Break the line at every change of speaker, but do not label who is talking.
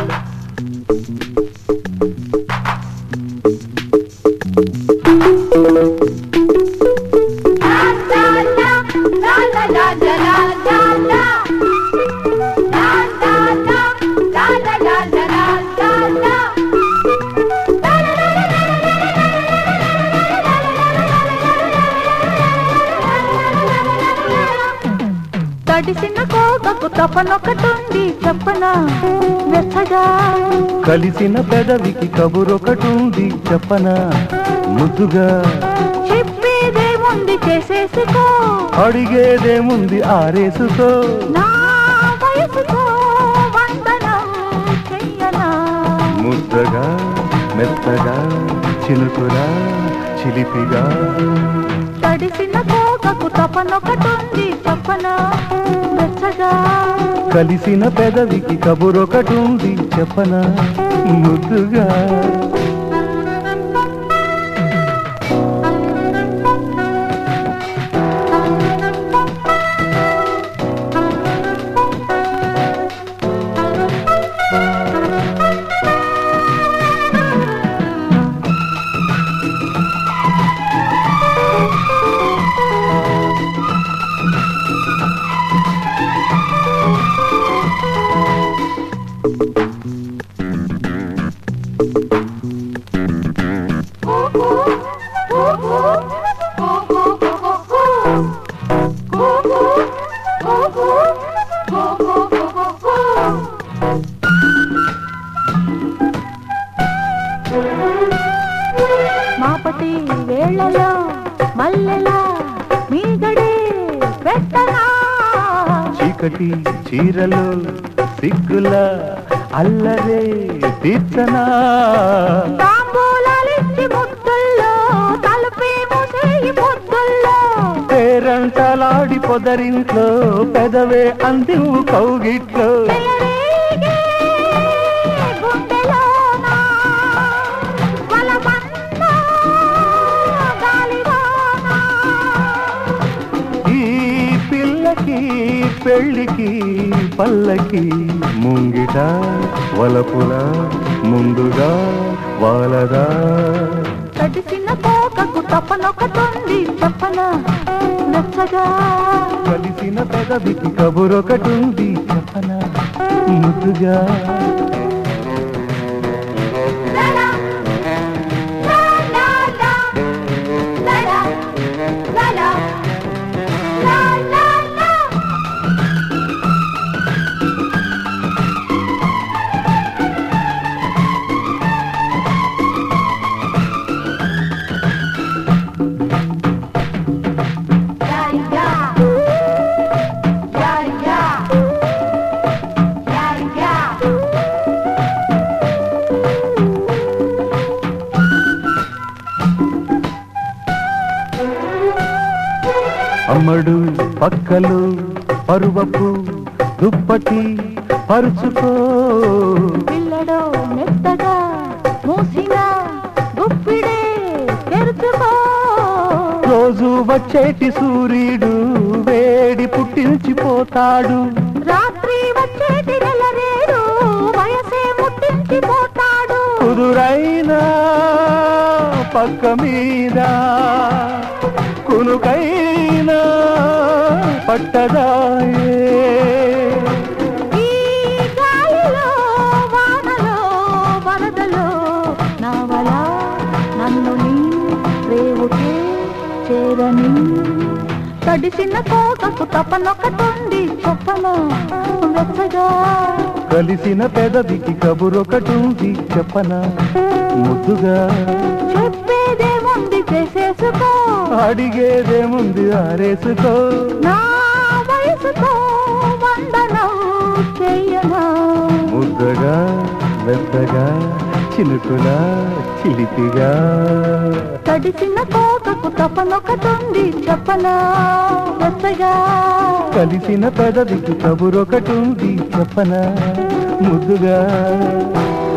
తడిసిన కోకకు తపనొకటుంది చెప్పనా వెచ్చగా
కలిసిన పెదవికి కబురొకటుంది చెప్పనా ముద్దుగా
చెప్పేదేముంది చేసేసుకో
అడిగేదేముంది ఆరేసుకో
నా వయసుతో వందనం చెయ్యనా
ముద్దగా మెత్తగా చినుకులా చిలిపిగా
తడిసిన కోకకు తపనొకటుంది చెప్పనా వెచ్చగా
కలిసిన పెదవికి కబురొకటుంది చెప్పనా ముద్దుగా మాపటి వేళలో మల్లెలా మీగడే పెట్టనా చీకటి చీరలో సిగ్గుల అల్లరే తీర్చనా తాంబూలాలిచ్చి ముద్దుల్లో తలుపే మూసేయి ముద్దుల్లో పేరంటలాడి పొదరింట్లో పెదవే అందివు కౌగిట్లో పెళ్ళికి పల్లకి ముంగిట వలపుల ముందుగా వాలదా తడిసిన కోకకు తపనొకటుంది చెప్పనా నచ్చగా కలిసిన పెదవికి కబురొకటుంది చెప్పనా ముద్దుగా అమ్మడు పక్కలు పరువపు దుప్పటి పరుచుకో పిల్లడో మెత్తగా మూసిన గుప్పిడే తెరుచుకో రోజు వచ్చేటి సూర్యుడు వేడి పుట్టించిపోతాడు రాత్రి వచ్చేటి నెలరేడు వయసే ముట్టించిపోతాడు కుదురైనా పక్క మీద కునుకైనా పట్టదాయే ఈ గాలిలో వానలో వరదలో నావలా నన్ను నీ రేవుకే చేరని తడిసిన కోకకు తపనొకటుంది చెప్పనా వెచ్చగా కలిసిన పెదవికి కబురొకటుంది చెప్పనా ముద్దుగా చెప్పేదేముంది చేసేసుకో అడిగేదేముంది ఆరేసుకో నా వయసుతో వందనం చెయ్యనా ముద్దగా మెత్తగా చినుకులా చిలిపిగా తడిసిన కోకకు తపనొకటుంది చెప్పనా వెచ్చగా కలిసిన పెదవికి కబురొకటుంది చెప్పనా ముద్దుగా